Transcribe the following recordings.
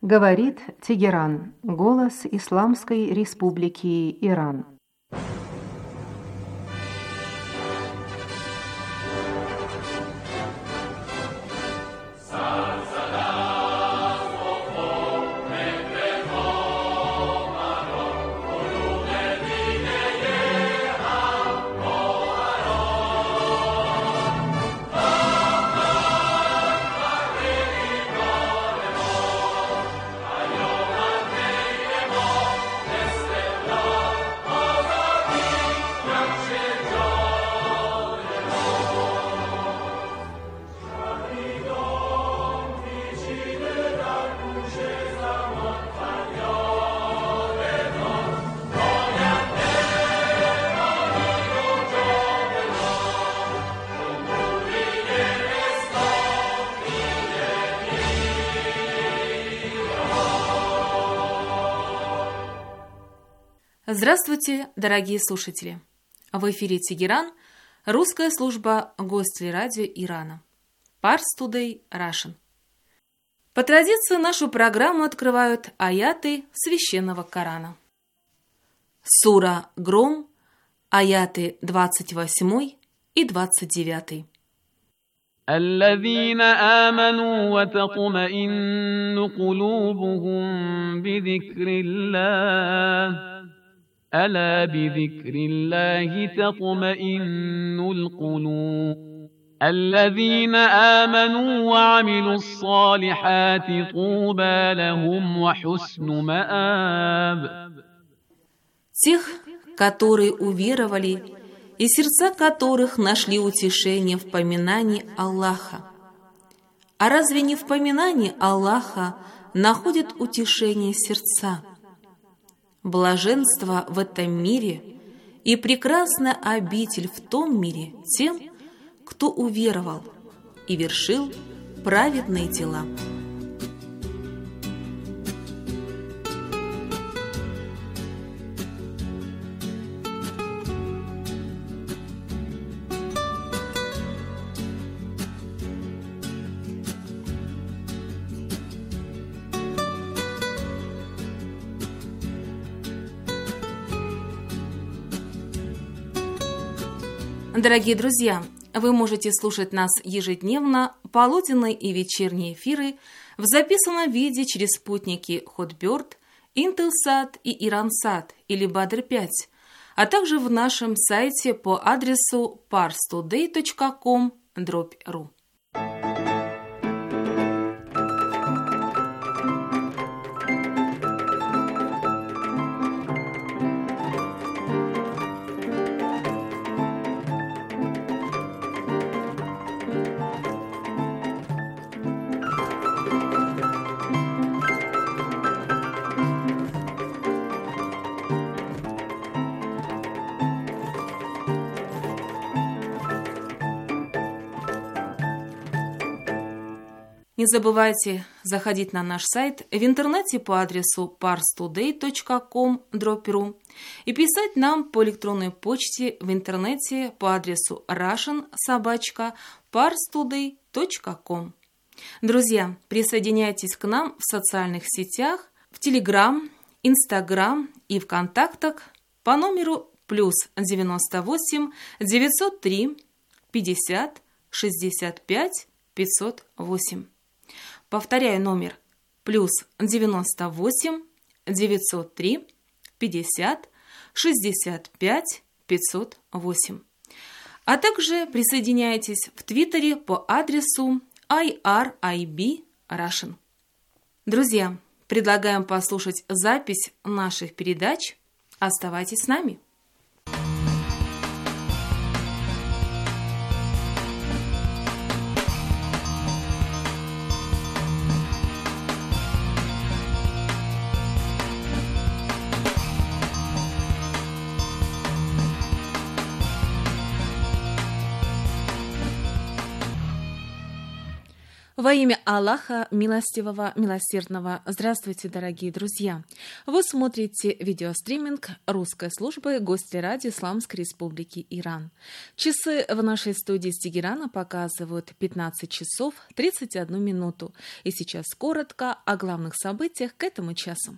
Говорит Тегеран, голос Исламской Республики Иран. Здравствуйте, дорогие слушатели! В эфире Тегеран, русская служба Гостелерадио Ирана. Pars Today Russian. По традиции нашу программу открывают аяты Священного Корана. Сура Гром, аяты 28 и 29. الذين آمنوا وتطمئن قلوبهم بذكر الله ألا بذكر الله تطمئن القلوب الذين آمنوا وعملوا الصالحات طوبى لهم وحسن مآب. Тех, которые уверовали, и сердца которых нашли утешение в поминании Аллаха. А разве не в поминании Аллаха находят утешение сердца? Блаженство в этом мире и прекрасная обитель в том мире тем, кто уверовал и вершил праведные дела. Дорогие друзья, вы можете слушать нас ежедневно, полуденные и вечерние эфиры в записанном виде через спутники Hotbird, Intelsat и Iransat или Badr-5, а также в нашем сайте по адресу parstoday.com/ru. Не забывайте заходить на наш сайт в интернете по адресу parstoday.com/ru и писать нам по электронной почте в интернете по адресу russian@parstoday.com. Друзья, присоединяйтесь к нам в социальных сетях, в Telegram, Instagram и ВКонтактах по номеру +98 903 50 65 508. Повторяю номер +98 903 50 65 508. А также присоединяйтесь в Твиттере по адресу IRIB Russian. Друзья, предлагаем послушать запись наших передач. Оставайтесь с нами. Во имя Аллаха, милостивого, милосердного, здравствуйте, дорогие друзья! Вы смотрите видеостриминг русской службы «Гости радио Исламской Республики Иран». Часы в нашей студии с Тегерана показывают 15 часов 31 минуту. И сейчас коротко о главных событиях к этому часу.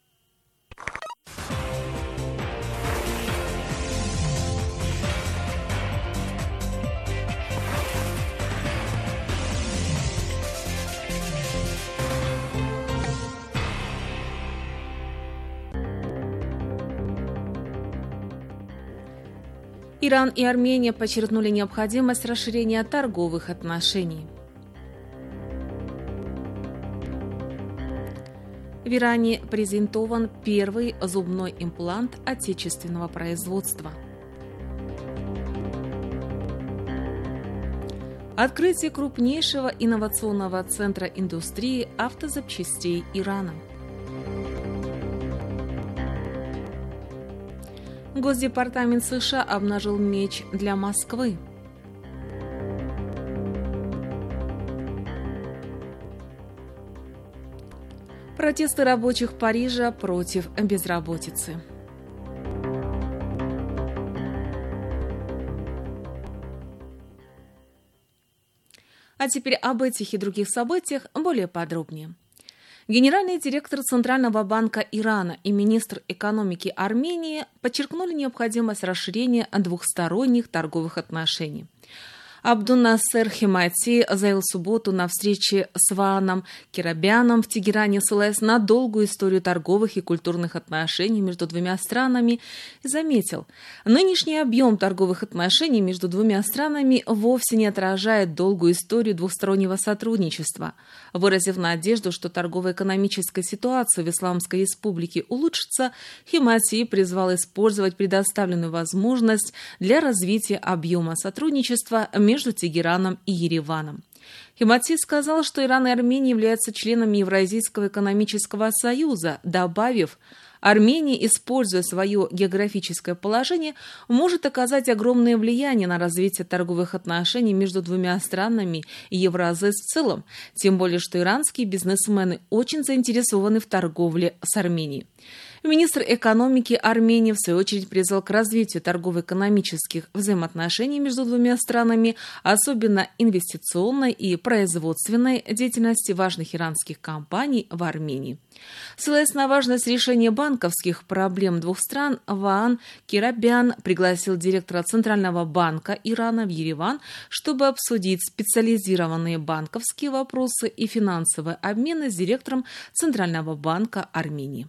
Иран и Армения подчеркнули необходимость расширения торговых отношений. В Иране презентован первый зубной имплант отечественного производства. Открытие крупнейшего инновационного центра индустрии автозапчастей Ирана. Госдепартамент США обнажил меч для Москвы. Протесты рабочих Парижа против безработицы. А теперь об этих и других событиях более подробнее. Генеральный директор Центрального банка Ирана и министр экономики Армении подчеркнули необходимость расширения двухсторонних торговых отношений. Абдун-Насер Химати заявил в субботу на встрече с Вааном Керабяном в Тегеране, ссылаясь на долгую историю торговых и культурных отношений между двумя странами, и заметил, нынешний объем торговых отношений между двумя странами вовсе не отражает долгую историю двухстороннего сотрудничества. Выразив надежду, что торгово-экономическая ситуация в Исламской Республике улучшится, Химати призвал использовать предоставленную возможность для развития объема сотрудничества между Тегераном и Ереваном. Химати сказал, что Иран и Армения являются членами Евразийского экономического союза, добавив, Армения, используя свое географическое положение, может оказать огромное влияние на развитие торговых отношений между двумя странами и Евразией в целом, тем более что иранские бизнесмены очень заинтересованы в торговле с Арменией. Министр экономики Армении, в свою очередь, призвал к развитию торгово-экономических взаимоотношений между двумя странами, особенно инвестиционной и производственной деятельности важных иранских компаний в Армении. Ссылаясь на важность решения банковских проблем двух стран, Ваан Керабян пригласил директора Центрального банка Ирана в Ереван, чтобы обсудить специализированные банковские вопросы и финансовые обмены с директором Центрального банка Армении.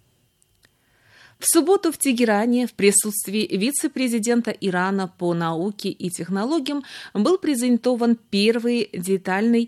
В субботу в Тегеране в присутствии вице-президента Ирана по науке и технологиям был презентован первый дентальный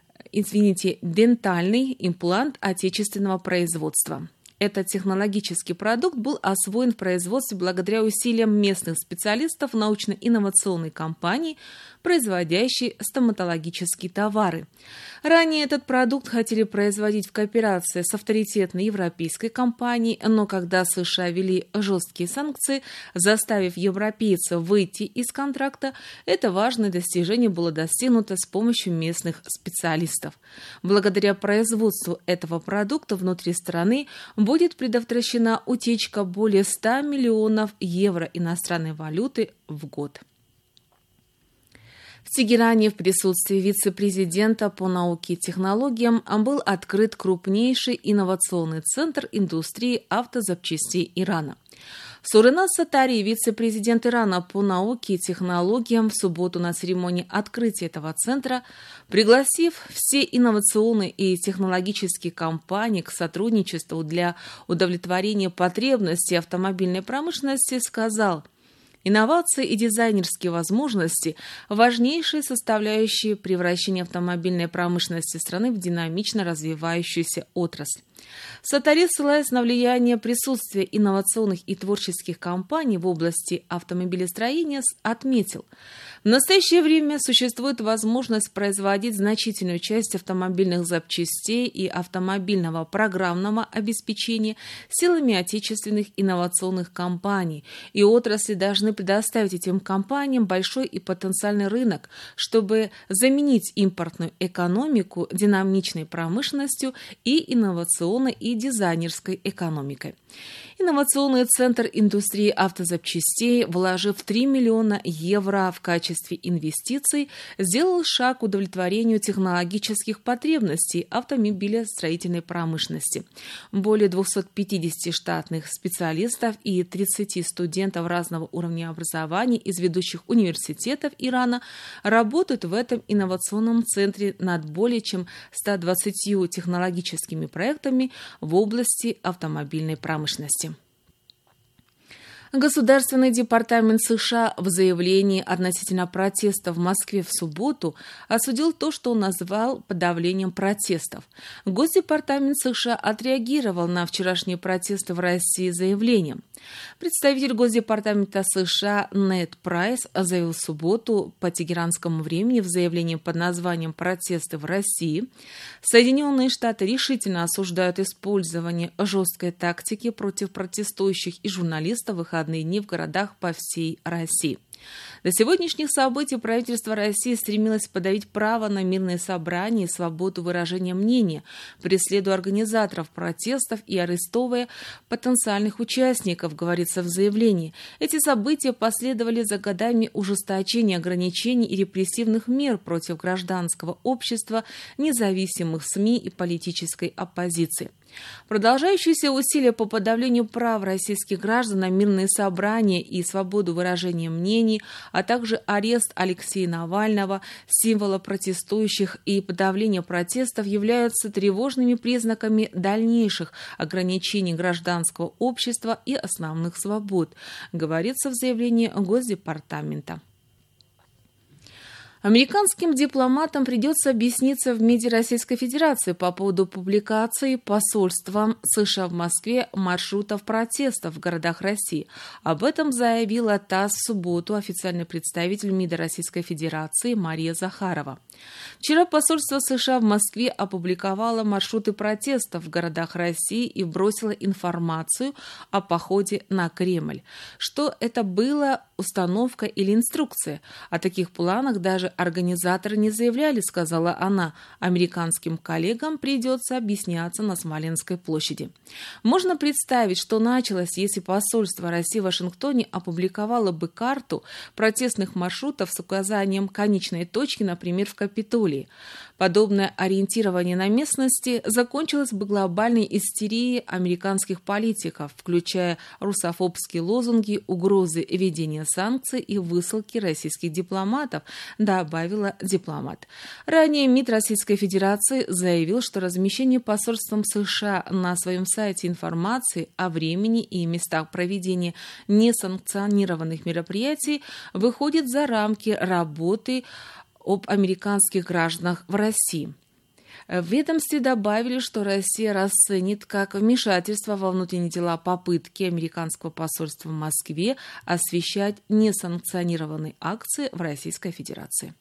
имплант отечественного производства. Этот технологический продукт был освоен в производстве благодаря усилиям местных специалистов научно-инновационной компании, производящей стоматологические товары. Ранее этот продукт хотели производить в кооперации с авторитетной европейской компанией, но когда США ввели жесткие санкции, заставив европейцев выйти из контракта, это важное достижение было достигнуто с помощью местных специалистов. Благодаря производству этого продукта внутри страны будет предотвращена утечка более 100 миллионов евро иностранной валюты в год. В Тегеране в присутствии вице-президента по науке и технологиям был открыт крупнейший инновационный центр индустрии автозапчастей Ирана. Суреназ Сатари, вице-президент Ирана по науке и технологиям, в субботу на церемонии открытия этого центра, пригласив все инновационные и технологические компании к сотрудничеству для удовлетворения потребностей автомобильной промышленности, сказал: инновации и дизайнерские возможности – важнейшие составляющие превращения автомобильной промышленности страны в динамично развивающуюся отрасль. Сатари, ссылаясь на влияние присутствия инновационных и творческих компаний в области автомобилестроения, отметил: в настоящее время существует возможность производить значительную часть автомобильных запчастей и автомобильного программного обеспечения силами отечественных инновационных компаний, и отрасли должны предоставить этим компаниям большой и потенциальный рынок, чтобы заменить импортную экономику динамичной промышленностью и инновационной и дизайнерской экономикой. Инновационный центр индустрии автозапчастей, вложив 3 миллиона евро в качестве инвестиций, сделал шаг к удовлетворению технологических потребностей автомобилестроительной промышленности. Более 250 штатных специалистов и 30 студентов разного уровня образования из ведущих университетов Ирана работают в этом инновационном центре над более чем 120 технологическими проектами в области автомобильной промышленности. Государственный департамент США в заявлении относительно протеста в Москве в субботу осудил то, что он назвал подавлением протестов. Госдепартамент США отреагировал на вчерашние протесты в России заявлением. Представитель Госдепартамента США Нед Прайс заявил в субботу по тегеранскому времени в заявлении под названием «Протесты в России». Соединенные Штаты решительно осуждают использование жесткой тактики против протестующих и журналистов в выходные дни в городах по всей России. До сегодняшних событий правительство России стремилось подавить право на мирные собрания и свободу выражения мнения, преследуя организаторов протестов и арестовывая потенциальных участников, говорится в заявлении. Эти события последовали за годами ужесточения ограничений и репрессивных мер против гражданского общества, независимых СМИ и политической оппозиции. Продолжающиеся усилия по подавлению прав российских граждан на мирные собрания и свободу выражения мнений, а также арест Алексея Навального, символа протестующих, и подавление протестов являются тревожными признаками дальнейших ограничений гражданского общества и основных свобод, говорится в заявлении Госдепартамента. Американским дипломатам придется объясниться в МИДе Российской Федерации по поводу публикации посольством США в Москве маршрутов протестов в городах России. Об этом заявила ТАСС в субботу официальный представитель МИДа Российской Федерации Мария Захарова. Вчера посольство США в Москве опубликовало маршруты протестов в городах России и бросило информацию о походе на Кремль. Что это было, установка или инструкция? О таких планах даже организаторы не заявляли, сказала она. Американским коллегам придется объясняться на Смоленской площади. Можно представить, что началось, если посольство России в Вашингтоне опубликовало бы карту протестных маршрутов с указанием конечной точки, например, в Капитолии. Подобное ориентирование на местности закончилось бы глобальной истерией американских политиков, включая русофобские лозунги, угрозы введения санкций и высылки российских дипломатов, добавила дипломат. Ранее МИД Российской Федерации заявил, что размещение посольством США на своем сайте информации о времени и местах проведения несанкционированных мероприятий выходит за рамки работы об американских гражданах в России. В ведомстве добавили, что Россия расценит как вмешательство во внутренние дела попытки американского посольства в Москве освещать несанкционированные акции в Российской Федерации.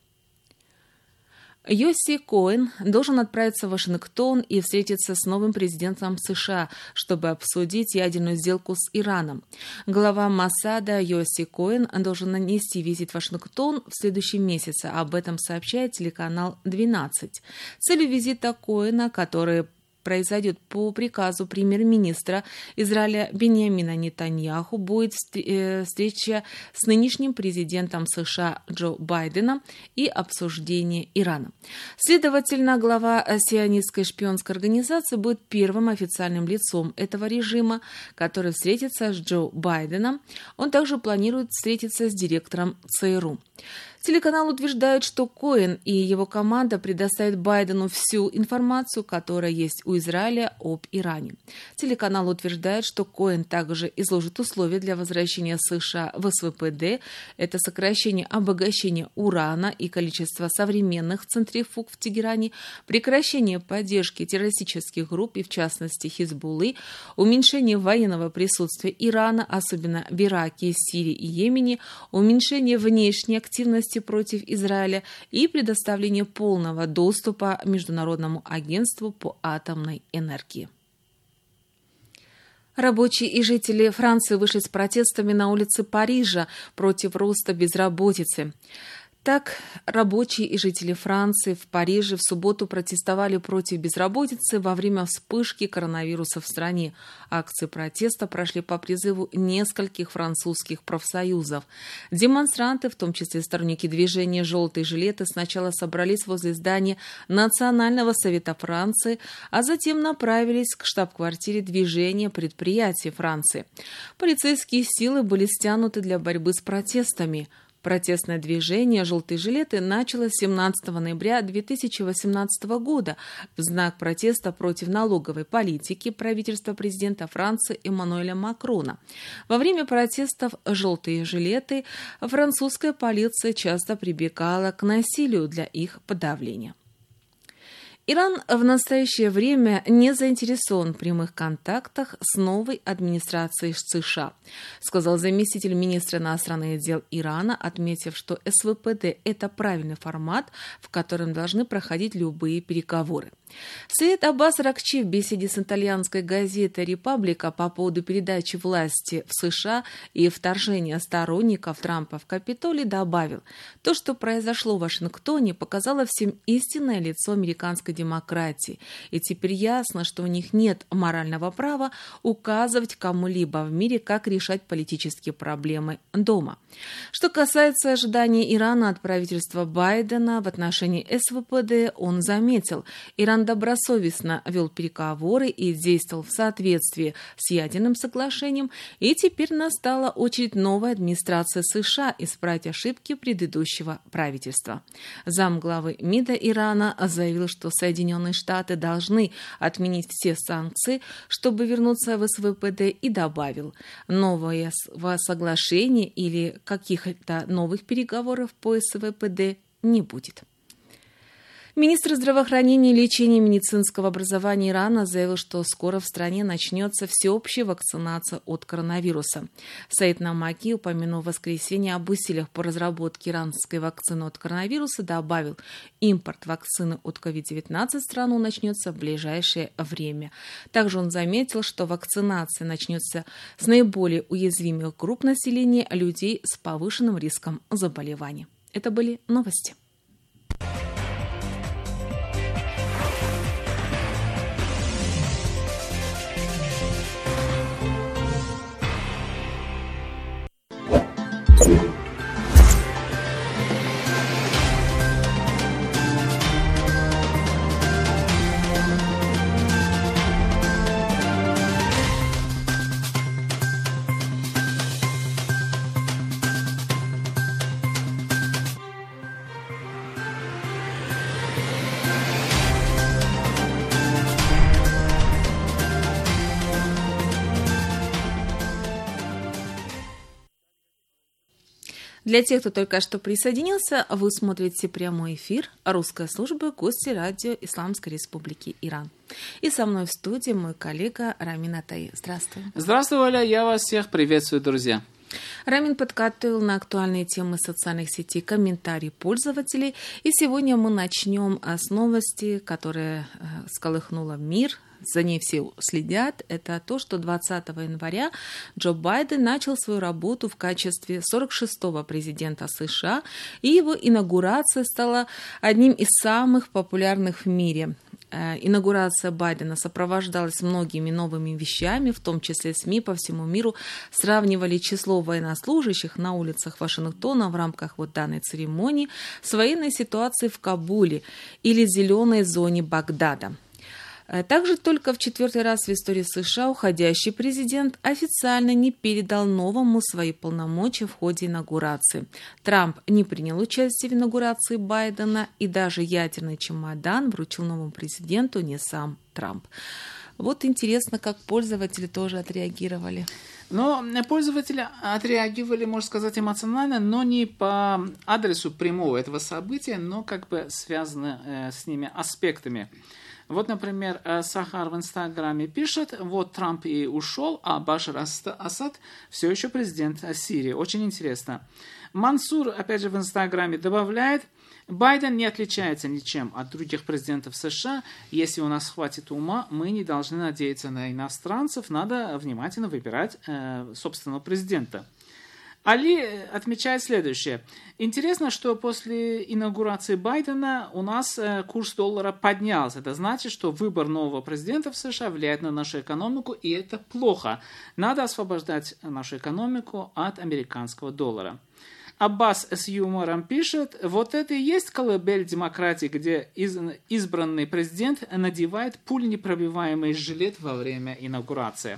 Йосси Коэн должен отправиться в Вашингтон и встретиться с новым президентом США, чтобы обсудить ядерную сделку с Ираном. Глава Моссада Йосси Коэн должен нанести визит в Вашингтон в следующем месяце. Об этом сообщает телеканал 12. Целью визита Коэна, который произойдет по приказу премьер-министра Израиля Биньямина Нетаньяху, будет встреча с нынешним президентом США Джо Байденом и обсуждение Ирана. Следовательно, глава сионистской шпионской организации будет первым официальным лицом этого режима, который встретится с Джо Байденом. Он также планирует встретиться с директором ЦРУ. Телеканал утверждает, что Коэн и его команда предоставят Байдену всю информацию, которая есть у у Израиля об Иране. Телеканал утверждает, что Коэн также изложит условия для возвращения США в СВПД. Это сокращение обогащения урана и количество современных центрифуг в Тегеране, прекращение поддержки террористических групп и, в частности, Хизбуллы, уменьшение военного присутствия Ирана, особенно в Ираке, Сирии и Йемене, уменьшение внешней активности против Израиля и предоставление полного доступа Международному агентству по атомной энергии. Рабочие и жители Франции вышли с протестами на улицы Парижа против роста безработицы. Так, рабочие и жители Франции в Париже в субботу протестовали против безработицы во время вспышки коронавируса в стране. Акции протеста прошли по призыву нескольких французских профсоюзов. Демонстранты, в том числе сторонники движения «Желтые жилеты», сначала собрались возле здания Национального совета Франции, а затем направились к штаб-квартире движения предприятий Франции. Полицейские силы были стянуты для борьбы с протестами. Протестное движение «Желтые жилеты» началось 17 ноября 2018 года в знак протеста против налоговой политики правительства президента Франции Эммануэля Макрона. Во время протестов «Желтые жилеты» французская полиция часто прибегала к насилию для их подавления. Иран в настоящее время не заинтересован в прямых контактах с новой администрацией США, сказал заместитель министра иностранных дел Ирана, отметив, что СВПД – это правильный формат, в котором должны проходить любые переговоры. Саид Аббас Аракчи в беседе с итальянской газетой «Репаблика» по поводу передачи власти в США и вторжения сторонников Трампа в Капитолий добавил: «То, что произошло в Вашингтоне, показало всем истинное лицо американской демократии, и теперь ясно, что у них нет морального права указывать кому-либо в мире, как решать политические проблемы дома». Что касается ожиданий Ирана от правительства Байдена в отношении СВПД, он заметил: Иран добросовестно вел переговоры и действовал в соответствии с ядерным соглашением, и теперь настала очередь новой администрации США исправить ошибки предыдущего правительства. Замглавы МИДа Ирана заявил, что Соединенные Штаты должны отменить все санкции, чтобы вернуться в СВПД, и добавил: новое соглашение или каких-то новых переговоров по СВПД не будет. Министр здравоохранения и лечения и медицинского образования Ирана заявил, что скоро в стране начнется всеобщая вакцинация от коронавируса. Саид Намаки, упомянув в воскресенье об усилиях по разработке иранской вакцины от коронавируса, добавил: импорт вакцины от COVID-19 в страну начнется в ближайшее время. Также он заметил, что вакцинация начнется с наиболее уязвимых групп населения, людей с повышенным риском заболевания. Это были новости. Для тех, кто только что присоединился, вы смотрите прямой эфир русской службы «Гости радио Исламской Республики Иран». И со мной в студии мой коллега Рамин Атай. Здравствуй. Здравствуй, Оля, я вас всех приветствую, друзья. Рамин подготовил на актуальные темы социальных сетей комментарии пользователей. И сегодня мы начнем с новости, которая всколыхнула мир. За ней все следят. Это то, что 20 января Джо Байден начал свою работу в качестве 46-го президента США, и его инаугурация стала одним из самых популярных в мире. Инаугурация Байдена сопровождалась многими новыми вещами, в том числе СМИ по всему миру сравнивали число военнослужащих на улицах Вашингтона в рамках данной церемонии с военной ситуацией в Кабуле или зеленой зоне Багдада. Также только в 4-й раз в истории США уходящий президент официально не передал новому свои полномочия в ходе инаугурации. Трамп не принял участие в инаугурации Байдена, и даже ядерный чемодан вручил новому президенту не сам Трамп. Вот интересно, как пользователи тоже отреагировали. Но пользователи отреагировали, можно сказать, эмоционально, но не по адресу прямого этого события, но как бы связаны с ними аспектами. Вот, например, Сахар в Инстаграме пишет: вот Трамп и ушел, а Башар Асад все еще президент Сирии. Очень интересно. Мансур, опять же, в Инстаграме добавляет: Байден не отличается ничем от других президентов США. Если у нас хватит ума, мы не должны надеяться на иностранцев, надо внимательно выбирать собственного президента. Али отмечает следующее. Интересно, что после инаугурации Байдена у нас курс доллара поднялся. Это значит, что выбор нового президента в США влияет на нашу экономику, и это плохо. Надо освобождать нашу экономику от американского доллара. Аббас с юмором пишет: вот это и есть колыбель демократии, где избранный президент надевает пуленепробиваемый жилет во время инаугурации.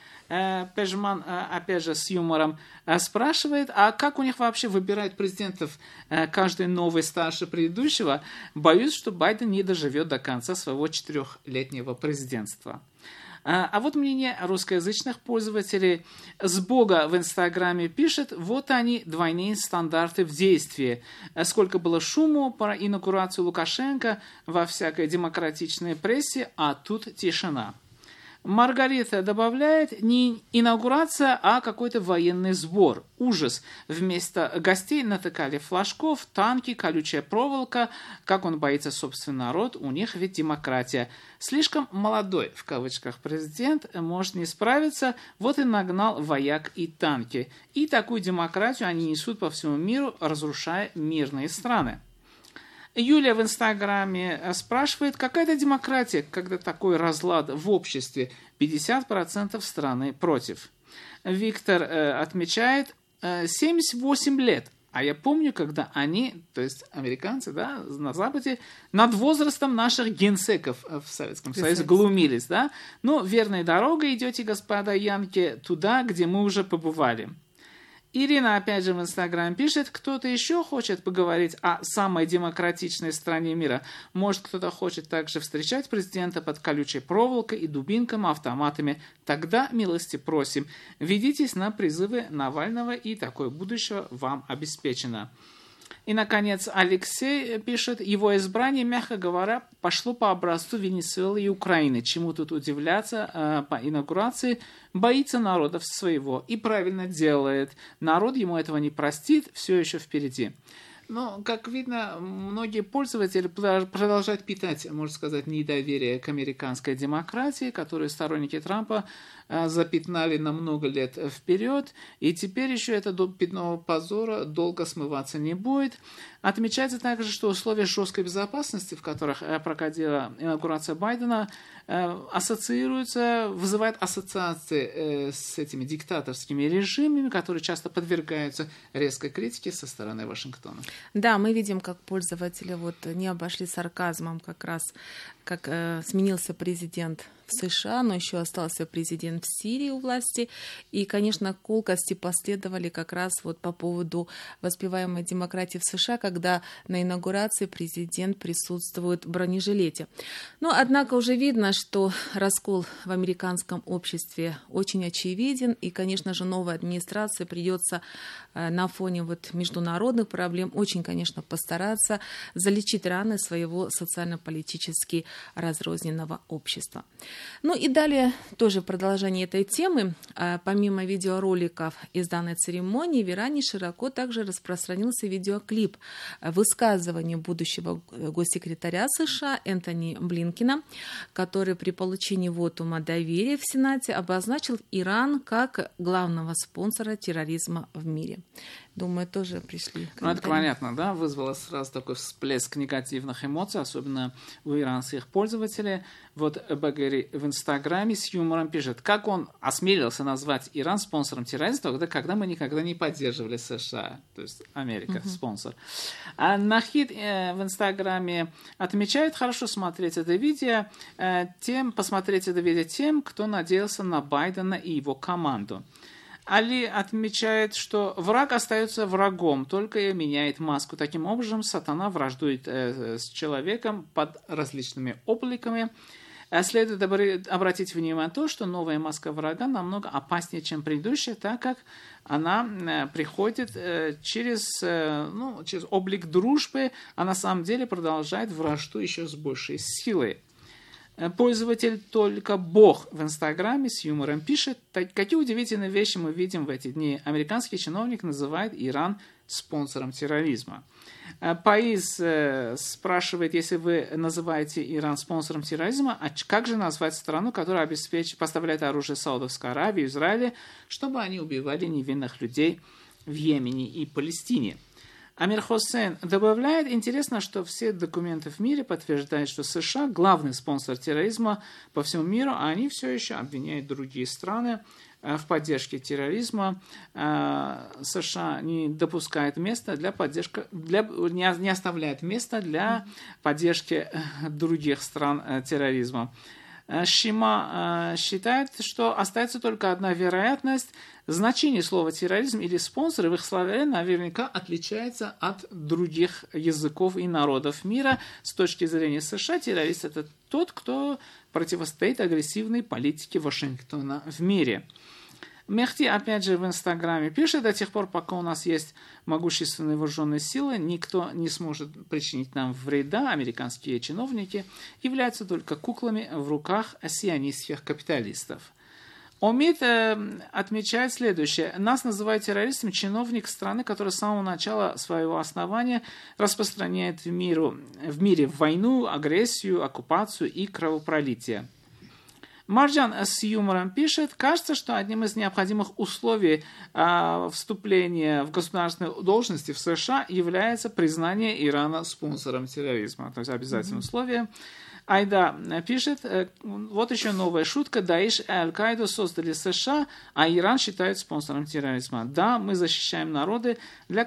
Пежман, опять же, с юмором спрашивает: а как у них вообще выбирают президентов каждый новый старше предыдущего? Боюсь, что Байден не доживет до конца своего 4-летнего президентства. А вот мнение русскоязычных пользователей. С Бога в Инстаграме пишет: вот они, двойные стандарты в действии. Сколько было шуму про инаугурацию Лукашенко во всякой демократичной прессе, а тут тишина. Маргарита добавляет: не инаугурация, а какой-то военный сбор. Ужас. Вместо гостей натыкали флажков, танки, колючая проволока. Как он боится собственный народ, у них ведь демократия. Слишком молодой, в кавычках, президент может не справиться, вот и нагнал вояк и танки. И такую демократию они несут по всему миру, разрушая мирные страны. Юлия в Инстаграме спрашивает: какая-то демократия, когда такой разлад в обществе, 50% страны против. Виктор отмечает: 78 лет. А я помню, когда они, то есть американцы, да, на Западе, над возрастом наших генсеков в Советском Союзе глумились. Да? Ну, верной дорогой идете, господа янки, туда, где мы уже побывали. Ирина, опять же, в Инстаграме пишет: кто-то еще хочет поговорить о самой демократичной стране мира. Может, кто-то хочет также встречать президента под колючей проволокой и дубинками, автоматами. Тогда милости просим. Ведитесь на призывы Навального, и такое будущее вам обеспечено. И, наконец, Алексей пишет: его избрание, мягко говоря, пошло по образцу Венесуэлы и Украины. Чему тут удивляться по инаугурации? Боится народов своего и правильно делает. Народ ему этого не простит, все еще впереди. Но, как видно, многие пользователи продолжают питать, можно сказать, недоверие к американской демократии, которую сторонники Трампа запятнали на много лет вперед, и теперь еще это пятно позора долго смываться не будет. Отмечается также, что условия жесткой безопасности, в которых проходила инаугурация Байдена, вызывают ассоциации с этими диктаторскими режимами, которые часто подвергаются резкой критике со стороны Вашингтона. Да, мы видим, как пользователи не обошли сарказмом как раз, как сменился президент в США, но еще остался президент в Сирии у власти. И, конечно, колкости последовали как раз по поводу воспеваемой демократии в США, когда на инаугурации президент присутствует в бронежилете. Но, однако, уже видно, что раскол в американском обществе очень очевиден, и, конечно же, новой администрации придется на фоне международных проблем очень, конечно, постараться залечить раны своего социально-политически разрозненного общества. Ну и далее, тоже в продолжении этой темы, помимо видеороликов из данной церемонии, в Иране широко также распространился видеоклип высказывания будущего госсекретаря США Энтони Блинкена, который при получении вотума доверия в Сенате обозначил Иран как главного спонсора терроризма в мире. Думаю, тоже пришли. Ну, это понятно, да, вызвало сразу такой всплеск негативных эмоций, особенно у иранских пользователей. Вот Багари в Инстаграме с юмором пишет: как как он осмелился назвать Иран спонсором терроризма, тогда, когда мы никогда не поддерживали США, то есть Америка, спонсор. А Нахид в Инстаграме отмечает, хорошо смотреть это видео, посмотреть это видео тем, кто надеялся на Байдена и его команду. Али отмечает, что враг остается врагом, только и меняет маску. Таким образом, сатана враждует с человеком под различными обликами. Следует обратить внимание на то, что новая маска врага намного опаснее, чем предыдущая, так как она приходит через облик дружбы, а на самом деле продолжает вражду еще с большей силой. Пользователь «Только Бог» в Инстаграме с юмором пишет: какие удивительные вещи мы видим в эти дни. Американский чиновник называет Иран спонсором терроризма. Паиз спрашивает, если вы называете Иран спонсором терроризма, а как же назвать страну, которая поставляет оружие Саудовской Аравии, Израиле, чтобы они убивали невинных людей в Йемене и Палестине? Амир Хосейн добавляет: интересно, что все документы в мире подтверждают, что США главный спонсор терроризма по всему миру, а они все еще обвиняют другие страны в поддержке терроризма. США не допускает места для поддержки, не оставляет места для поддержки других стран терроризма. Шима считает, что остается только одна вероятность. Значение слова терроризм или спонсор в их словаре наверняка отличается от других языков и народов мира. С точки зрения США, террорист – это тот, кто противостоит агрессивной политике Вашингтона в мире. Мехти, опять же, в Инстаграме пишет: до тех пор, пока у нас есть могущественные вооруженные силы, никто не сможет причинить нам вреда. Американские чиновники являются только куклами в руках сионистских капиталистов. Омид отмечает следующее: нас называют террористом чиновник страны, который с самого начала своего основания распространяет в мире войну, агрессию, оккупацию и кровопролитие. Марджан с юмором пишет: кажется, что одним из необходимых условий вступления в государственные должности в США является признание Ирана спонсором терроризма. То есть обязательное условие. Айда пишет: вот еще новая шутка. Даиш и Аль-Каиду создали США, а Иран считают спонсором терроризма. Да, мы защищаем народы,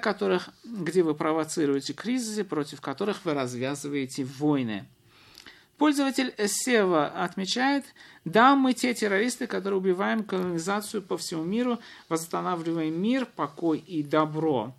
где вы провоцируете кризисы, против которых вы развязываете войны. Пользователь Сева отмечает: да, мы те террористы, которые убиваем колонизацию по всему миру, восстанавливаем мир, покой и добро.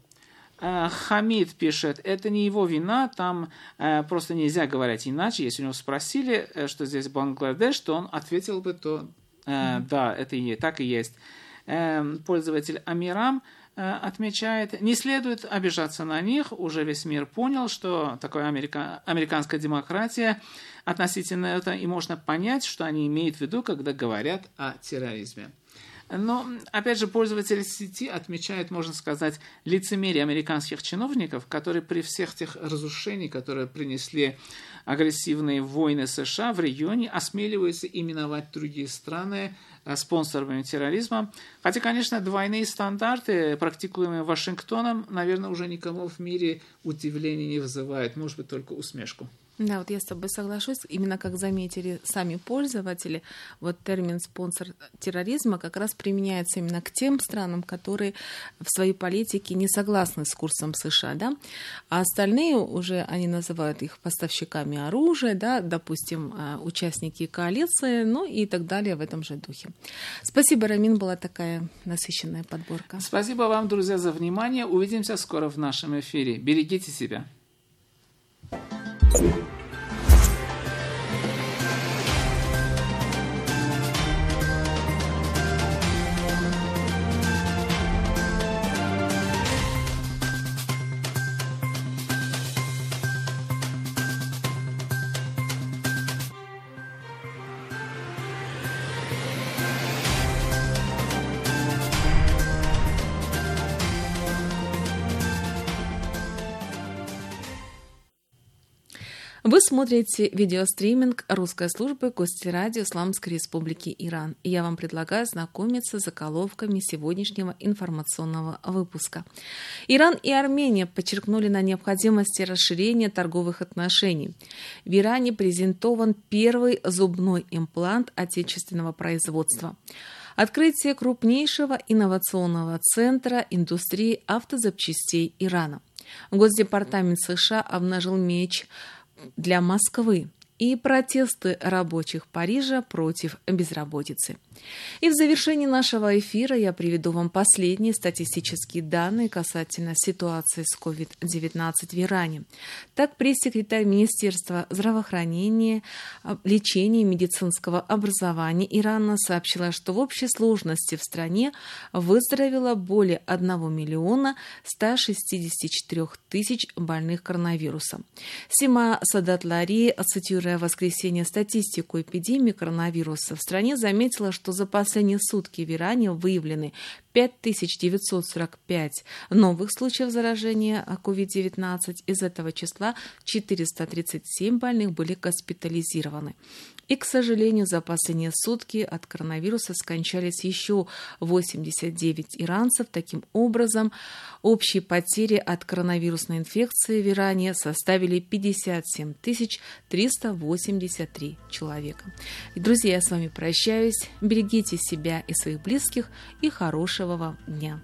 Хамид пишет: это не его вина, там просто нельзя говорить иначе. Если у него спросили, что здесь Бангладеш, то он ответил бы, то да, это так и есть. Пользователь Амирам отмечает: не следует обижаться на них, уже весь мир понял, что такое американская демократия относительно этого, и можно понять, что они имеют в виду, когда говорят о терроризме. Но, опять же, пользователи сети отмечают, можно сказать, лицемерие американских чиновников, которые при всех тех разрушениях, которые принесли агрессивные войны США в регионе, осмеливаются именовать другие страны спонсорами терроризма. Хотя, конечно, двойные стандарты, практикуемые Вашингтоном, наверное, уже никому в мире удивления не вызывают, может быть, только усмешку. Да, вот я с тобой соглашусь. Именно как заметили сами пользователи, вот термин «спонсор терроризма» как раз применяется именно к тем странам, которые в своей политике не согласны с курсом США, да, а остальные уже, они называют их поставщиками оружия, да, допустим, участники коалиции, ну и так далее в этом же духе. Спасибо, Рамин, была такая насыщенная подборка. Спасибо вам, друзья, за внимание. Увидимся скоро в нашем эфире. Берегите себя. Вы смотрите видеостриминг русской службы Гостелерадио Исламской Республики Иран. И я вам предлагаю знакомиться с заголовками сегодняшнего информационного выпуска. Иран и Армения подчеркнули на необходимости расширения торговых отношений. В Иране презентован первый зубной имплант отечественного производства. Открытие крупнейшего инновационного центра индустрии автозапчастей Ирана. Госдепартамент США обнажил меч для Москвы и протесты рабочих Парижа против безработицы. И в завершении нашего эфира я приведу вам последние статистические данные касательно ситуации с COVID-19 в Иране. Так, пресс-секретарь Министерства здравоохранения, лечения и медицинского образования Ирана сообщила, что в общей сложности в стране выздоровело более 1 миллиона 164 тысяч больных коронавирусом. Сима Садат-Лари, цитируя в воскресенье статистику эпидемии коронавируса в стране, заметила, что за последние сутки в Иране выявлены 5945 новых случаев заражения COVID-19. Из этого числа 437 больных были госпитализированы. И, к сожалению, за последние сутки от коронавируса скончались еще 89 иранцев. Таким образом, общие потери от коронавирусной инфекции в Иране составили 57 383 человека. И, друзья, я с вами прощаюсь. Берегите себя и своих близких, и хорошего вам дня.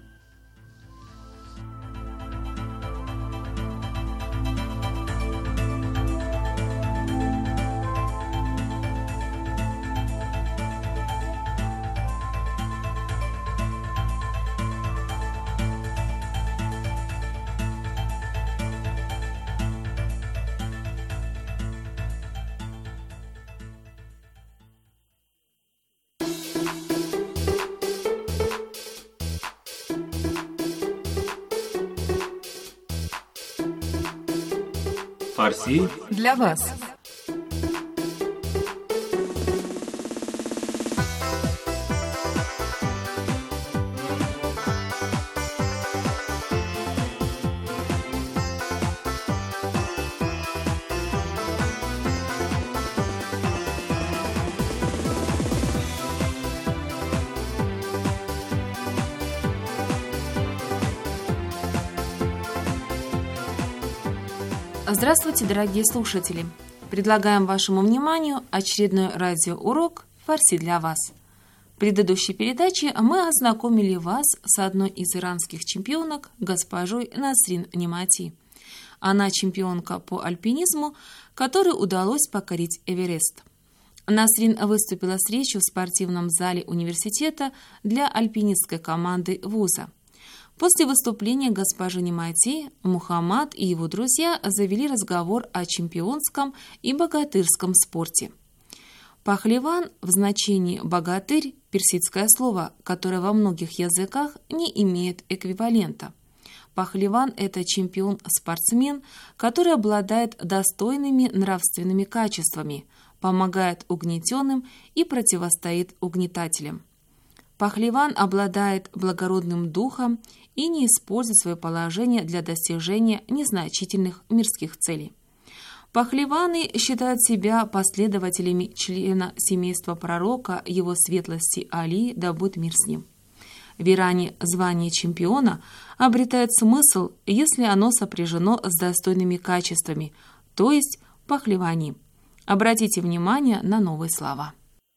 Фарси для вас. Здравствуйте, дорогие слушатели! Предлагаем вашему вниманию очередной радиоурок «Фарси для вас». В предыдущей передаче мы ознакомили вас с одной из иранских чемпионок, госпожой Насрин Немати. Она чемпионка по альпинизму, которой удалось покорить Эверест. Насрин выступила с речью в спортивном зале университета для альпинистской команды вуза. После выступления госпожи Немати Мухаммад и его друзья завели разговор о чемпионском и богатырском спорте. Пахлеван в значении «богатырь» – персидское слово, которое во многих языках не имеет эквивалента. Пахлеван – это чемпион-спортсмен, который обладает достойными нравственными качествами, помогает угнетенным и противостоит угнетателям. Пахлеван обладает благородным духом и не использует свое положение для достижения незначительных мирских целей. Пахлеваны считают себя последователями члена семейства пророка, его светлости Али, да будет мир с ним. В Иране звание чемпиона обретает смысл, если оно сопряжено с достойными качествами, то есть пахлевани. Обратите внимание на новые слова.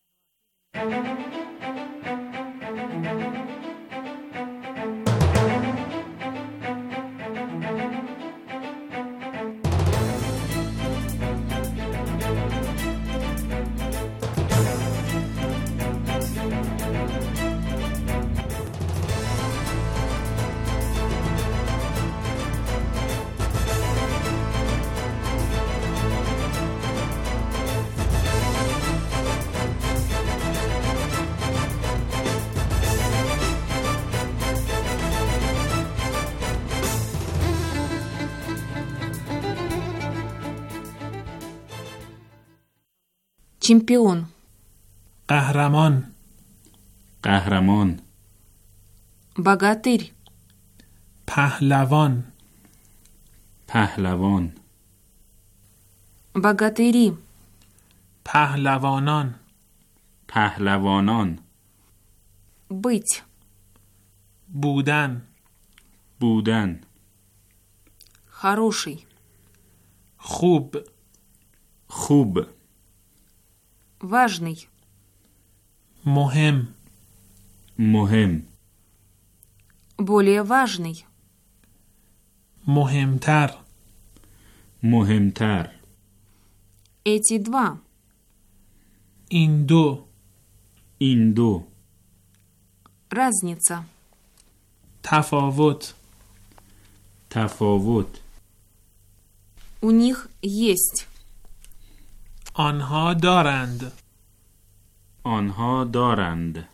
Чемпион. قهرمان قهرمان Богатырь. پهلوان پهلوان Богатыри. پهلوانان. پهلوانان. Быть. بودن. بودن. Хороший. خوب. خوب. Важный. مهم. مهم. Более важный. مهمتر. مهمتر. Эти два. این دو. این دو. Разница. تفاوت. تفاوت. У них есть. آنها دارند. آنها دارند.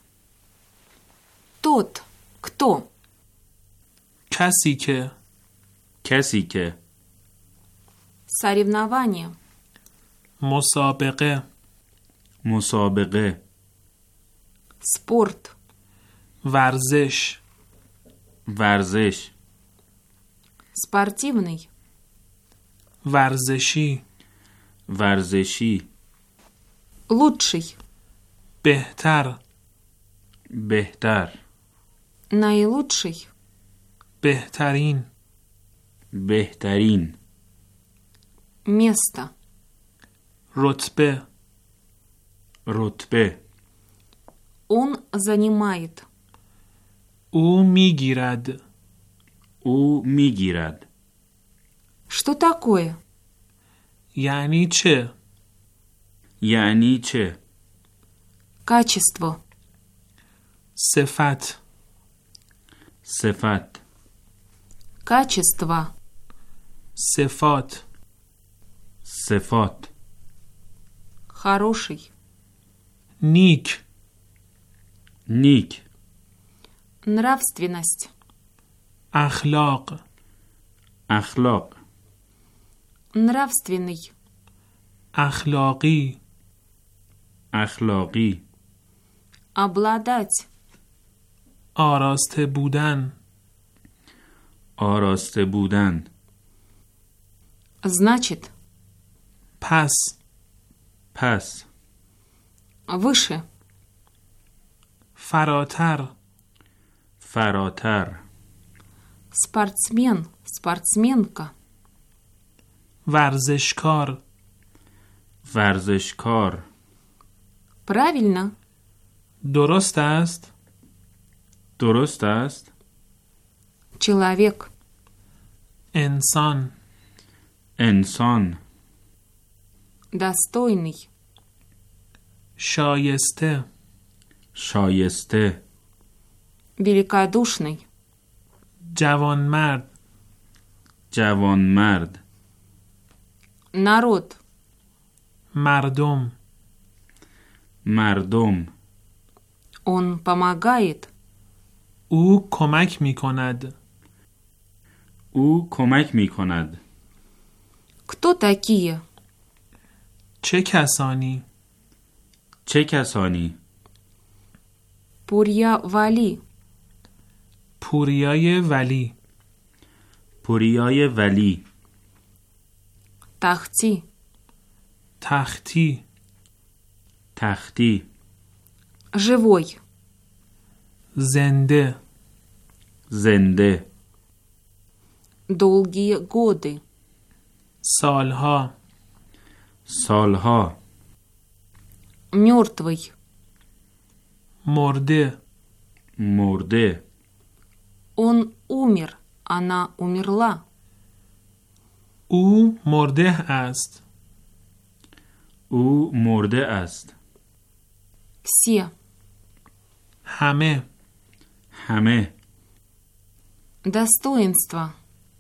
Тот, кто. کسی که. کسی که. Соревнование. مسابقه. مسابقه. Спорт. ورزش. ورزش. Спортивный. ورزشی. ورزشی. Лучший. بهتر. بهتر. Наилучший. بهترین. بهترین. Место. رتبه. رتبه. Он занимает. او میگیرد. او میگیرد. Что такое? یعنی چه؟ یعنی چه؟ Качество. صفت. صفت. Качество. صفات. صفات. Хороший. نیک. نیک. Нравственность. اخلاق. اخلاق. Нравственный. اخلاقی. اخلاقی. Обладать. آراسته بودن. آراسته بودن. Значит. پس. پس. Выше. فراتر. فراتر. Спортсмен. Спортсменка. ورزشکار. ورزشکار. Правильно. درست است. درست است. Человек. انسان. انسان. Достойный. شایسته. شایسته. Великодушный. جوانمرد. جوانمرد. Народ. مردم. مردم. Он помогает. او کمک می کند. او کمک می کند. Кто такие? چه کسانی؟ چه کسانی؟ Пурья Вали. پوریای ولی. پوریای ولی. Тахти. تختی. تختی. Живой. زنده. زنده. Долгие годы. سالها. سالها. Мертвый. مرده. مرده. Он умер. Она умерла. او مرده است. او مرده است. Все. همه. همه. Достоинство.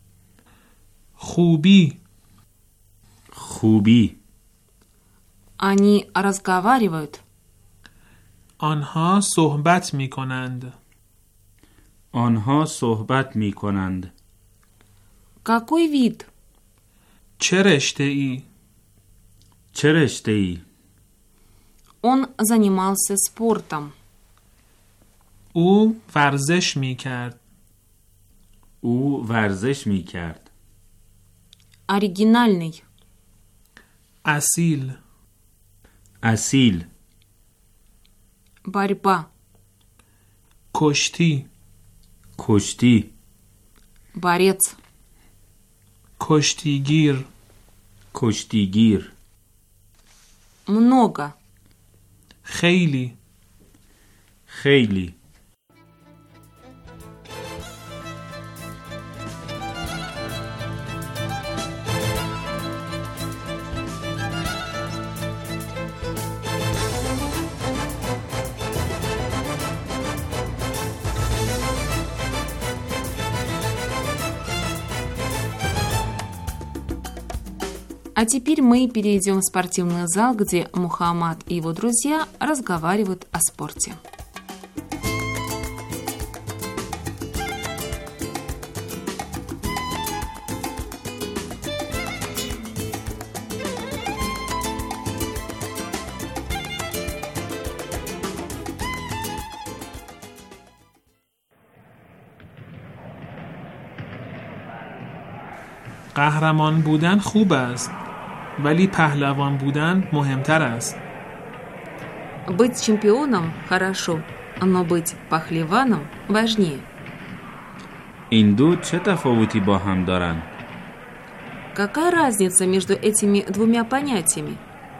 خوبی. خوبی. Они разговаривают. آنها صحبت می کنند. آنها صحبت می کنند. Какой вид? چه رشته ای؟ چه رشته ای؟ Он занимался спортом. او ورزش می کرد. او ورزش می کرد. Оригинальный. اصیل. اصیل. борьба, کشتی. کشتی. борец, کشتیگیر. کشتیگیر. много, خیلی. خیلی. А теперь мы перейдем в спортивный зал, где Мухаммад и его друзья разговаривают о спорте. قهرمان بودن خوب است، ولی پهلوان بودن مهمتر است. Быть чемпионом хорошо, но быть пахлеваном важнее. این دو چه تفاوتی با هم دارند؟ Какая разница между этими двумя понятиями?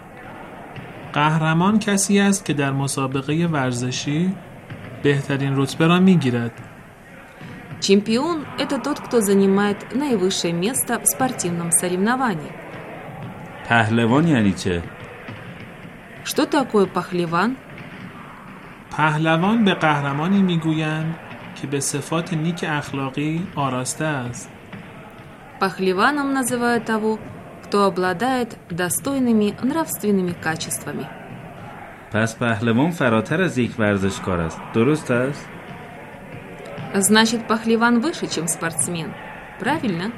قهرمان کسی است که در مسابقه ورزشی بهترین رتبه را میگیرد. Чемпион – это тот, кто занимает наивысшее место в спортивном соревновании. پهلوان یعنی چه؟ Что такое пахлеван? پهلوان به قهرمانی میگویند که به صفات نیک اخلاقی آراسته است. Пахлеваном называют того, кто обладает достойными нравственными качествами. پس پهلوان فراتر از یک ورزشکار است. درست است؟ Значит, пахлеван выше, чем спортсмен. Правильно?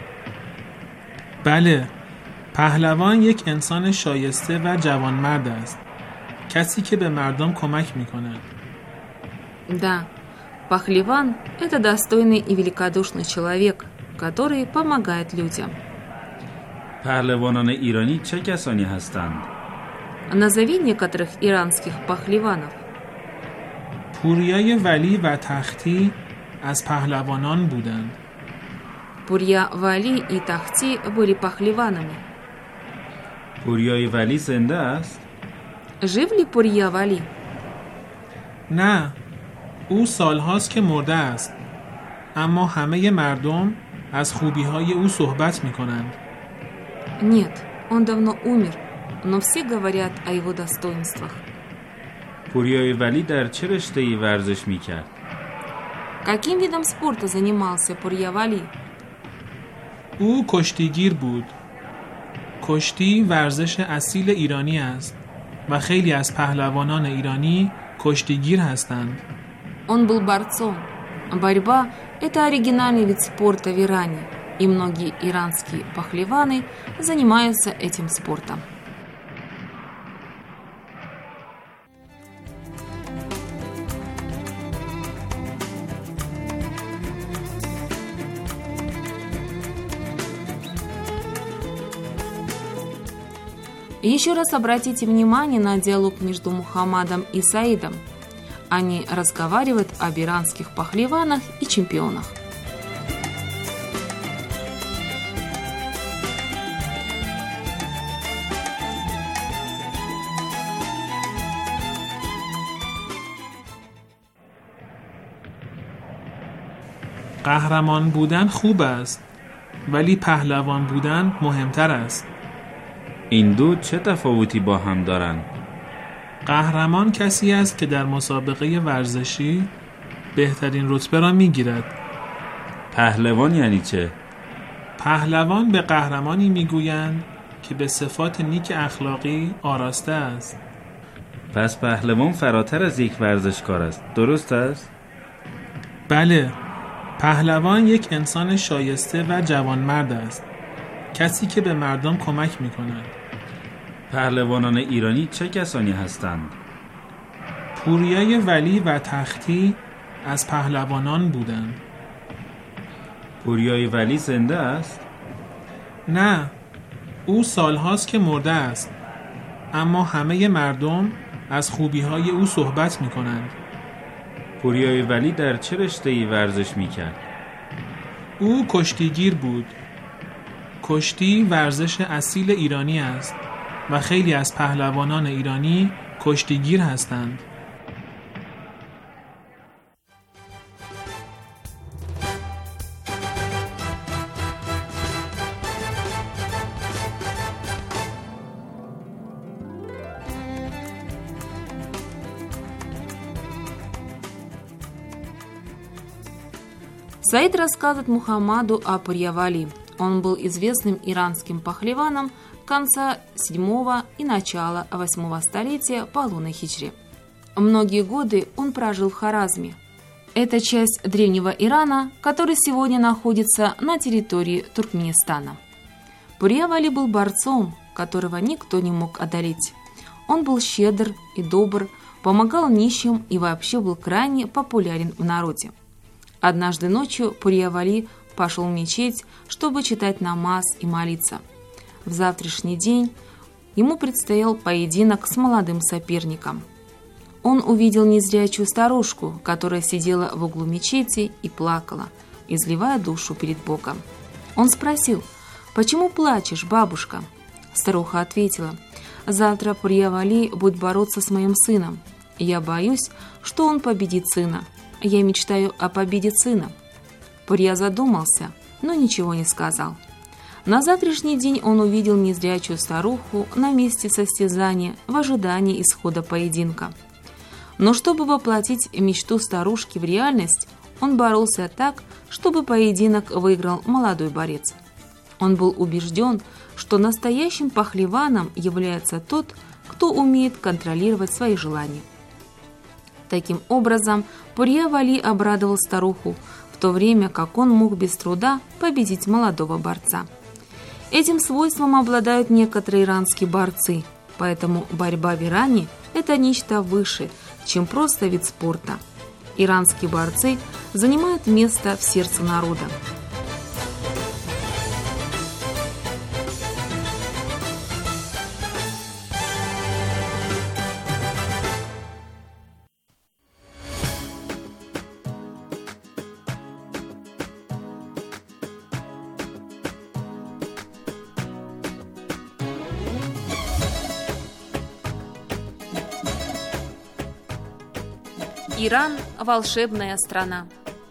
بله، پهلوان یک انسان شایسته و جوانمرد است. کسی که به مردم کمک می‌کند. Да, пахлеван – это достойный и великодушный человек, который помогает людям. پهلوانان ایرانی چه کسانی هستند؟ Назови некоторых иранских пахлеванов. پوریای ولی و تختی از پهلوانان بودند. Пурья Вали и Тахти были пахлеванами. پوریای ولی زنده است؟ Жив ли Пурья Вали? نه، او سالهاست که مرده است. اما همه مردم از خوبی‌های او صحبت می‌کنند. Нет, он давно умер, но все говорят о его достоинствах. پوریای ولی در چه رشته‌ای ورزش می‌کرد؟ Каким видом спорта занимался Пурья Вали? او کشتیگیر بود. کشتی ورزش اصیل ایرانی است و خیلی از پهلوانان ایرانی کشتیگیر هستند. Он был борцом. Борьба – это оригинальный вид спорта в Иране, и многие иранские пахлеваны занимаются этим спортом. Еще раз обратите внимание на диалог между Мухаммадом и Саидом. Они разговаривают об иранских пахлеванах и чемпионах. قهرمان بودن خوب است، ولی پهلوان بودن مهمتر است. این دو چه تفاوتی با هم دارند؟ قهرمان کسی است که در مسابقه ورزشی بهترین رتبه را میگیرد. پهلوان یعنی چه؟ پهلوان به قهرمانی میگویند که به صفات نیک اخلاقی آراسته است. پس پهلوان فراتر از یک ورزشکار است. درست است؟ بله، پهلوان یک انسان شایسته و جوانمرد است. کسی که به مردم کمک میکند. پهلوانان ایرانی چه کسانی هستند؟ پوریای ولی و تختی از پهلوانان بودند. پوریای ولی زنده است؟ نه، او سالهاست که مرده است، اما همه مردم از خوبی‌های او صحبت می‌کنند. پوریای ولی در چه رشته‌ای ورزش می‌کرد؟ او کشتیگیر بود. کشتی ورزش اصیل ایرانی است و خیلی از پهلوانان ایرانی کشتیگیر هستند. Саид рассказывает Мухаммаду о Пурья-Вали. Он был известным иранским пахлеваном конца 7 и начала 8 столетия по лунной хиджре. Многие годы он прожил в Харазме. Это часть древнего Ирана, который сегодня находится на территории Туркменистана. Пурья-Вали был борцом, которого никто не мог одолеть. Он был щедр и добр, помогал нищим и вообще был крайне популярен в народе. Однажды ночью Пурья-Вали пошел в мечеть, чтобы читать намаз и молиться. В завтрашний день ему предстоял поединок с молодым соперником. Он увидел незрячую старушку, которая сидела в углу мечети и плакала, изливая душу перед Богом. Он спросил: «Почему плачешь, бабушка?» Старуха ответила: «Завтра Пурья-Вали будет бороться с моим сыном, и я боюсь, что он победит сына. Я мечтаю о победе сына». Пурья задумался, но ничего не сказал. На завтрашний день он увидел незрячую старуху на месте состязания в ожидании исхода поединка. Но чтобы воплотить мечту старушки в реальность, он боролся так, чтобы поединок выиграл молодой борец. Он был убежден, что настоящим пахлеваном является тот, кто умеет контролировать свои желания. Таким образом, Пурья-Вали обрадовал старуху, в то время как он мог без труда победить молодого борца. Этим свойством обладают некоторые иранские борцы, поэтому борьба в Иране – это нечто выше, чем просто вид спорта. Иранские борцы занимают место в сердце народа. Иран – волшебная страна.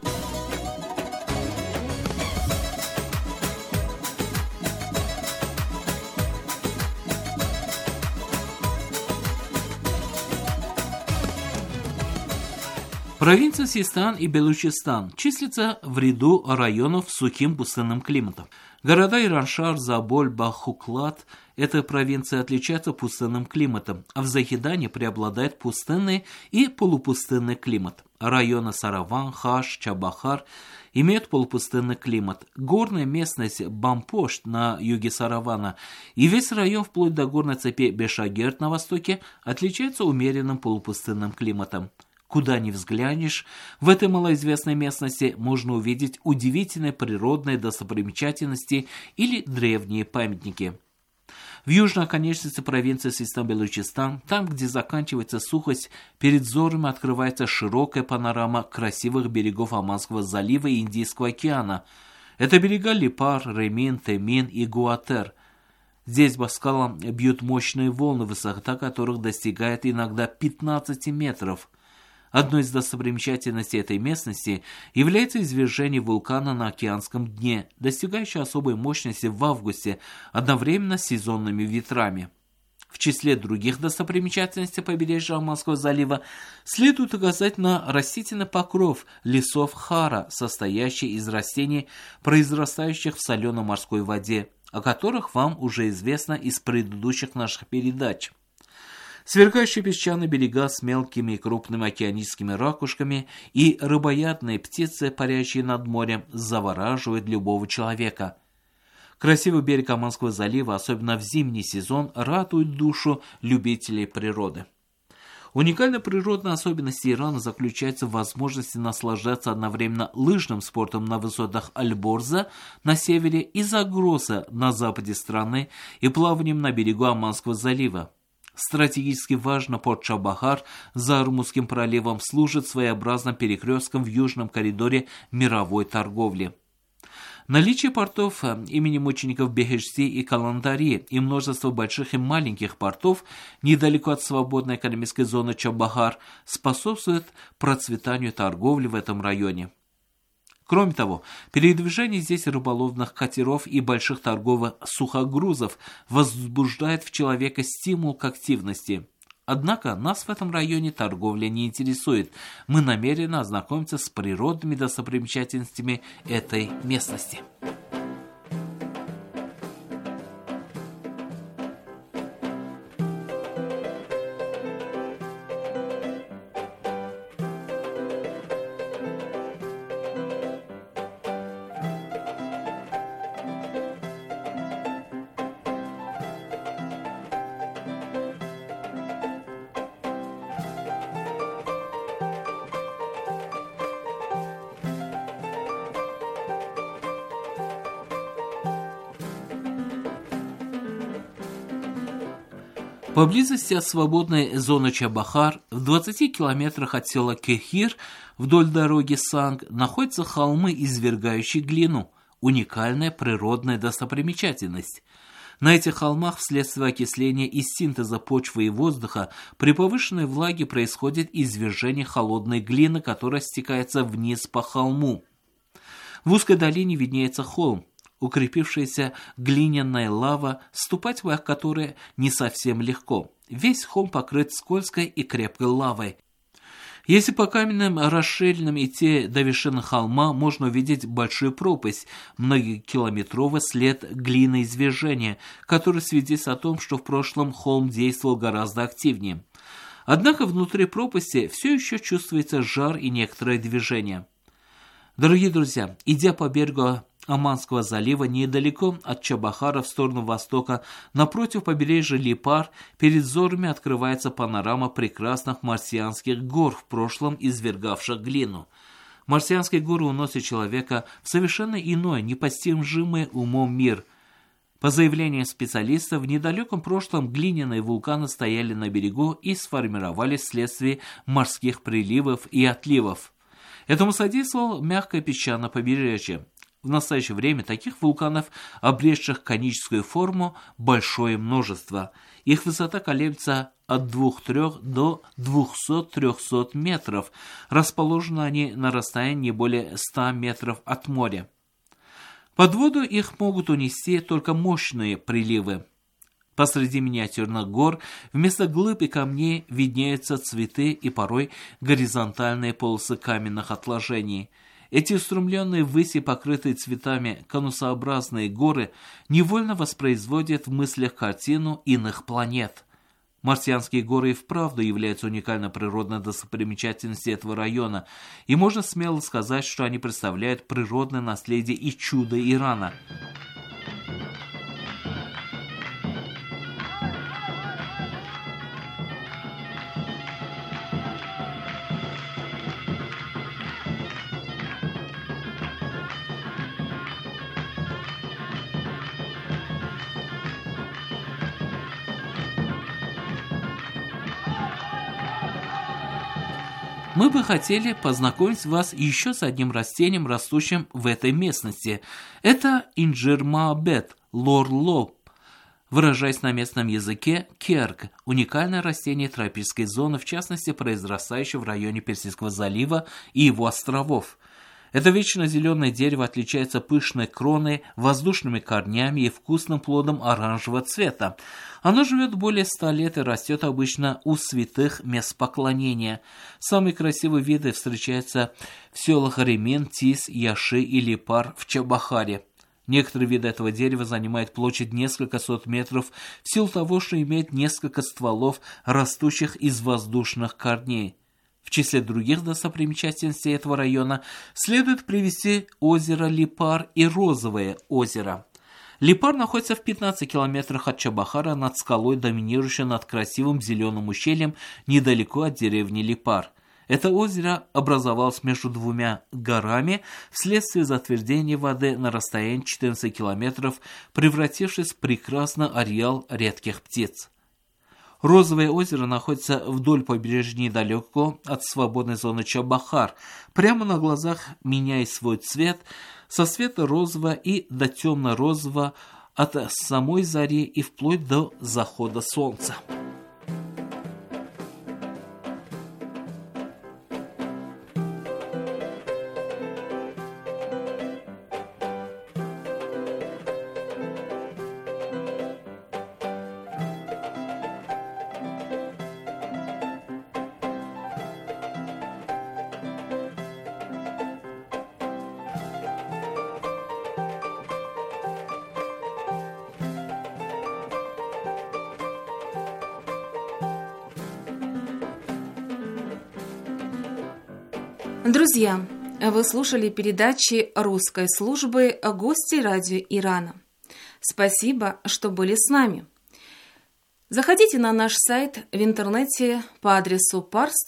Провинция Систан и Белучистан числится в ряду районов с сухим пустынным климатом. Города Ираншар, Заболь, Бахуклад – эта провинция отличается пустынным климатом, а в Захидане преобладает пустынный и полупустынный климат. Районы Сараван, Хаш, Чабахар имеют полупустынный климат. Горная местность Бампошт на юге Саравана и весь район вплоть до горной цепи Бешагерт на востоке отличается умеренным полупустынным климатом. Куда ни взглянешь, в этой малоизвестной местности можно увидеть удивительные природные достопримечательности или древние памятники. В южной оконечности провинции Систан-Белучистан, там, где заканчивается сухость, перед взорами открывается широкая панорама красивых берегов Оманского залива и Индийского океана. Это берега Липар, Ремин, Темин и Гуатер. Здесь по скалам бьют мощные волны, высота которых достигает иногда 15 метров. Одной из достопримечательностей этой местности является извержение вулкана на океанском дне, достигающее особой мощности в августе, одновременно с сезонными ветрами. В числе других достопримечательностей побережья Оманского залива следует указать на растительный покров лесов Хара, состоящий из растений, произрастающих в соленой морской воде, о которых вам уже известно из предыдущих наших передач. Сверкающие песчаные берега с мелкими и крупными океаническими ракушками и рыбоядные птицы, парящие над морем, завораживают любого человека. Красивый берег Оманского залива, особенно в зимний сезон, радует душу любителей природы. Уникальная природная особенность Ирана заключается в возможности наслаждаться одновременно лыжным спортом на высотах Аль-Борза на севере и Загроса на западе страны и плаванием на берегу Оманского залива. Стратегически важно, порт Чабахар за Ормузским проливом служит своеобразным перекрестком в южном коридоре мировой торговли. Наличие портов имени мучеников Бехешти и Каландари и множество больших и маленьких портов недалеко от свободной экономической зоны Чабахар способствует процветанию торговли в этом районе. Кроме того, передвижение здесь рыболовных катеров и больших торговых сухогрузов возбуждает в человека стимул к активности. Однако нас в этом районе торговля не интересует. Мы намерены ознакомиться с природными достопримечательностями этой местности. Поблизости от свободной зоны Чабахар, в 20 километрах от села Кехир, вдоль дороги Санг, находятся холмы, извергающие глину, уникальная природная достопримечательность. На этих холмах вследствие окисления и синтеза почвы и воздуха при повышенной влаге происходит извержение холодной глины, которая стекается вниз по холму. В узкой долине виднеется холм, укрепившаяся глиняная лава, ступать в которой не совсем легко. Весь холм покрыт скользкой и крепкой лавой. Если по каменным расширенным идти до вершины холма, можно увидеть большую пропасть, многокилометровый след глины извержения, который свидетельствует о том, что в прошлом холм действовал гораздо активнее. Однако внутри пропасти все еще чувствуется жар и некоторое движение. Дорогие друзья, идя по берегу Оманского залива недалеко от Чабахара в сторону востока, напротив побережья Липар, перед взорами открывается панорама прекрасных марсианских гор, в прошлом извергавших глину. Марсианские горы уносят человека в совершенно иной, непостижимый умом мир. По заявлению специалистов, в недалеком прошлом глиняные вулканы стояли на берегу и сформировались вследствие морских приливов и отливов. Этому содействовало мягкое песчаное побережье. В настоящее время таких вулканов, обретших коническую форму, большое множество. Их высота колеблется от 2-3 до 200-300 метров. Расположены они на расстоянии не более 100 метров от моря. Под воду их могут унести только мощные приливы. Посреди миниатюрных гор вместо глыб и камней виднеются цветы и порой горизонтальные полосы каменных отложений. Эти устремленные ввысь, покрытые цветами конусообразные горы невольно воспроизводят в мыслях картину иных планет. Марсианские горы и вправду являются уникальной природной достопримечательностью этого района, и можно смело сказать, что они представляют природное наследие и чудо Ирана. Мы бы хотели познакомить вас еще с одним растением, растущим в этой местности. Это инжир маабет, лор-лоб, выражаясь на местном языке, керк, уникальное растение тропической зоны, в частности, произрастающее в районе Персидского залива и его островов. Это вечно зеленое дерево отличается пышной кроной, воздушными корнями и вкусным плодом оранжевого цвета. Оно живет более 100 лет и растет обычно у святых мест поклонения. Самые красивые виды встречаются в селах Ремен, Тис, Яши и Липар в Чабахаре. Некоторые виды этого дерева занимают площадь несколько сот метров в силу того, что имеют несколько стволов, растущих из воздушных корней. В числе других достопримечательностей этого района следует привести озеро Липар и Розовое озеро. Липар находится в 15 километрах от Чабахара над скалой, доминирующей над красивым зеленым ущельем недалеко от деревни Липар. Это озеро образовалось между двумя горами вследствие затвердения воды на расстоянии 14 километров, превратившись в прекрасный ареал редких птиц. Розовое озеро находится вдоль побережья недалеко от свободной зоны Чабахар, прямо на глазах меняя свой цвет со светло-розового и до темно-розового от самой зари и вплоть до захода солнца. Друзья, вы слушали передачи русской службы «Гости радио Ирана». Спасибо, что были с нами. Заходите на наш сайт в интернете по адресу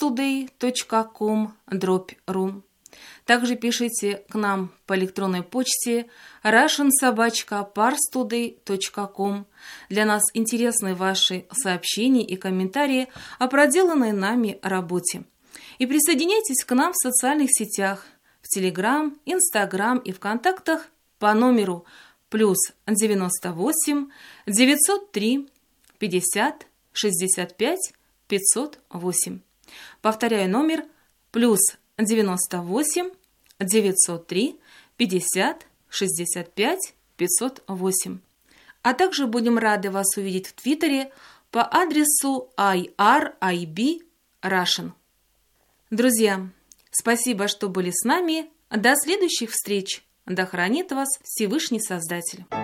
parstoday.com/ru. Также пишите к нам по электронной почте russian@parstoday.com. Для нас интересны ваши сообщения и комментарии о проделанной нами работе. И присоединяйтесь к нам в социальных сетях, в Telegram, Instagram и ВКонтактах по номеру +98 903 50 65 508. Повторяю номер +98 903 50 65 508. А также будем рады вас увидеть в Твиттере по адресу IRIB Russian. Друзья, спасибо, что были с нами. До следующих встреч. Да хранит вас Всевышний Создатель.